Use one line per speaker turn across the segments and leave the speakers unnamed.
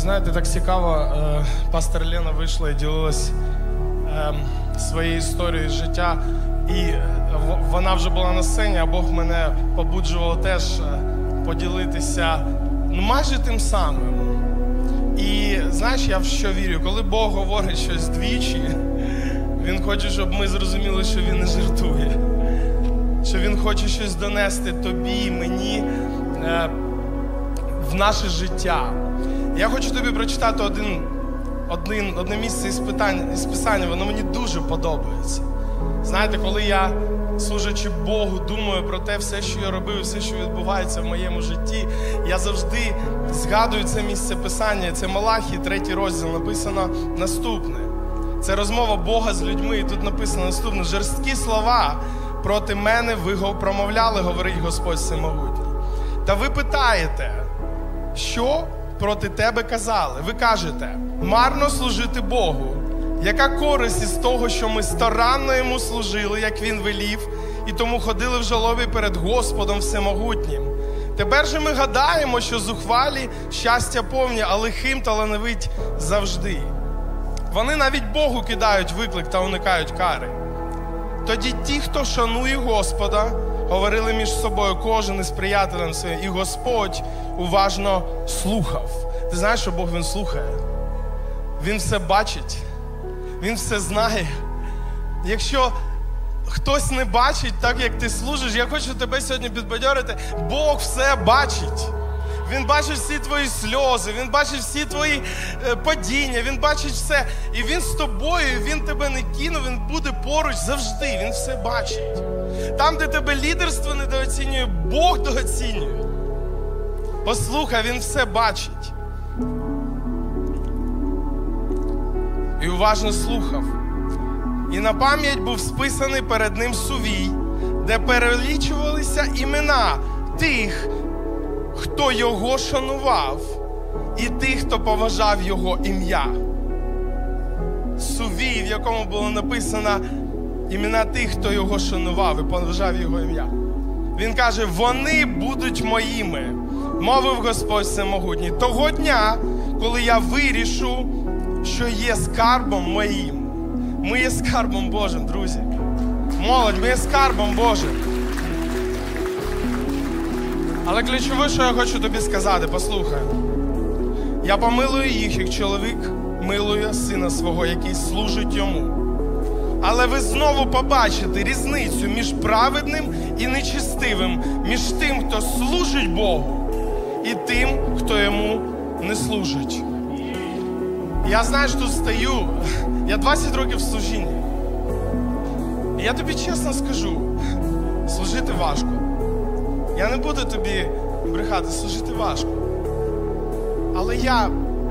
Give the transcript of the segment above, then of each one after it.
знаєте, так цікаво, пастор Лена вийшла і ділилась своєю історією життя. І вона вже була на сцені, а Бог мене побуджував теж поділитися майже тим самим. І знаєш, я в що вірю? Коли Бог говорить щось двічі, Він хоче, щоб ми зрозуміли, що Він не жартує. Що Він хоче щось донести тобі, мені, в наше життя. Я хочу тобі прочитати одне місце із Писання, воно мені дуже подобається. Знаєте, коли я, служачи Богу, думаю про те все, що я робив, все, що відбувається в моєму житті, я завжди згадую це місце Писання. Це Малахії, 3 розділ, написано наступне. Це розмова Бога з людьми, і тут написано наступне. «Жорсткі слова проти мене ви промовляли, говорить Господь Всемогутній. Та ви питаєте, що проти тебе казали? Ви кажете, марно служити Богу. Яка користь із того, що ми старанно Йому служили, як Він велів, і тому ходили в жалобі перед Господом Всемогутнім? Тепер же ми гадаємо, що зухвалі щастя повні, а лихим талановить завжди. Вони навіть Богу кидають виклик та уникають кари. Тоді ті, хто шанує Господа, говорили між собою кожен із приятелем своїм, і Господь уважно слухав». Ти знаєш, що Бог, Він слухає? Він все бачить. Він все знає. Якщо хтось не бачить так, як ти служиш, я хочу тебе сьогодні підбадьорити. Бог все бачить. Він бачить всі твої сльози, Він бачить всі твої падіння, Він бачить все. І Він з тобою, Він тебе не кинув, Він буде поруч завжди, Він все бачить. Там, де тебе лідерство недооцінює, Бог дооцінює. Послухай, Він все бачить. І уважно слухав. І на пам'ять був списаний перед ним сувій, де перелічувалися імена тих, хто його шанував, і тих, хто поважав його ім'я. Сувій, в якому було написано імена тих, хто його шанував і поважав його ім'я. Він каже, вони будуть моїми, мовив Господь Всемогутній, того дня, коли я вирішу, що є скарбом моїм. Ми є скарбом Божим, друзі. Молодь, ми є скарбом Божим. Але ключове, що я хочу тобі сказати, послухай. Я помилую їх, як чоловік милує сина свого, який служить йому. Але ви знову побачите різницю між праведним і нечестивим, між тим, хто служить Богу, і тим, хто йому не служить. Я, знаєш, тут стою, я 20 років в служінні. І я тобі чесно скажу, служити важко. Я не буду тобі брехати, служити важко. Але я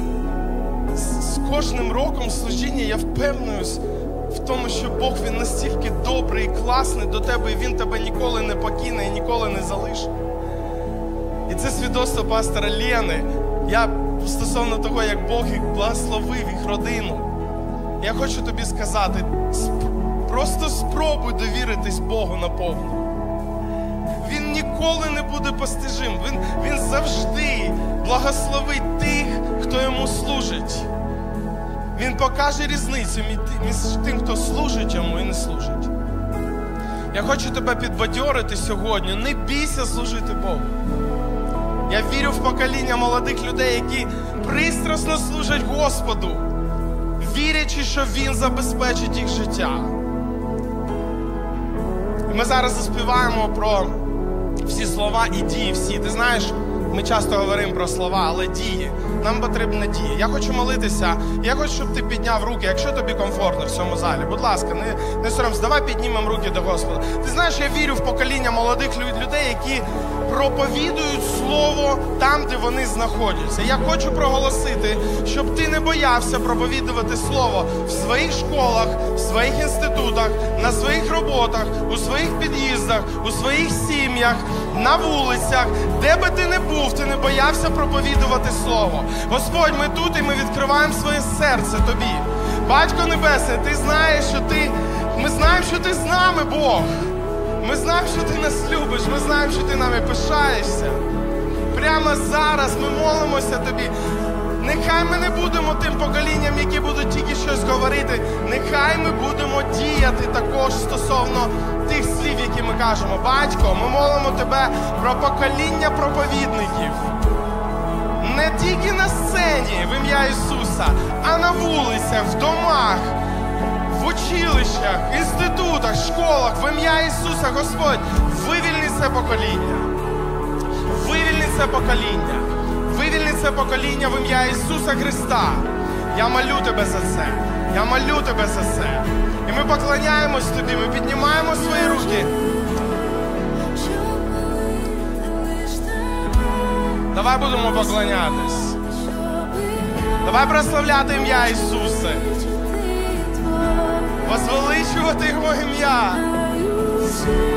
з кожним роком служіння я впевнююсь в тому, що Бог, Він настільки добрий і класний до тебе, і Він тебе ніколи не покине і ніколи не залишить. І це свідоцтво пастора Лени. Я стосовно того, як Бог їх благословив, їх родину. Я хочу тобі сказати, просто спробуй довіритись Богу наповну. Він ніколи не буде постижим. Він завжди благословить тих, хто йому служить. Він покаже різницю між тим, хто служить йому і не служить. Я хочу тебе підбадьорити сьогодні. Не бійся служити Богу. Я вірю в покоління молодих людей, які пристрасно служать Господу, вірячи, що Він забезпечить їх життя. І ми зараз заспіваємо про всі слова і дії всі. Ти знаєш, ми часто говоримо про слова, але дії. Нам потрібна дія. Я хочу молитися, я хочу, щоб ти підняв руки, якщо тобі комфортно в цьому залі. Будь ласка, не соромся, давай піднімемо руки до Господа. Ти знаєш, я вірю в покоління молодих людей, які проповідують Слово там, де вони знаходяться. Я хочу проголосити, щоб ти не боявся проповідувати Слово в своїх школах, в своїх інститутах, на своїх роботах, у своїх під'їздах, у своїх сім'ях, на вулицях, де би ти не був, ти не боявся проповідувати Слово. Господь, ми тут і ми відкриваємо своє серце Тобі. Батько Небесний, Ти знаєш, що ми знаємо, що Ти з нами, Бог. Ми знаємо, що Ти нас любиш, ми знаємо, що Ти нами пишаєшся. Прямо зараз ми молимося Тобі. Нехай ми не будемо тим поколінням, які будуть тільки щось говорити. Нехай ми будемо діяти також стосовно тих слів, які ми кажемо. Батько, ми молимо Тебе про покоління проповідників. Не тільки на сцені в ім'я Ісуса, а на вулицях, в домах, в училищах, інститутах, школах, в ім'я Ісуса, Господь, вивільни це покоління. Вивільни це покоління. Вивільни це покоління в ім'я Ісуса Христа. Я молю Тебе за це. Я молю Тебе за це. І ми поклоняємось Тобі, ми піднімаємо свої руки. Давай будемо поклонятись. Давай прославляти ім'я Ісуса. Возвеличувати Його ім'я.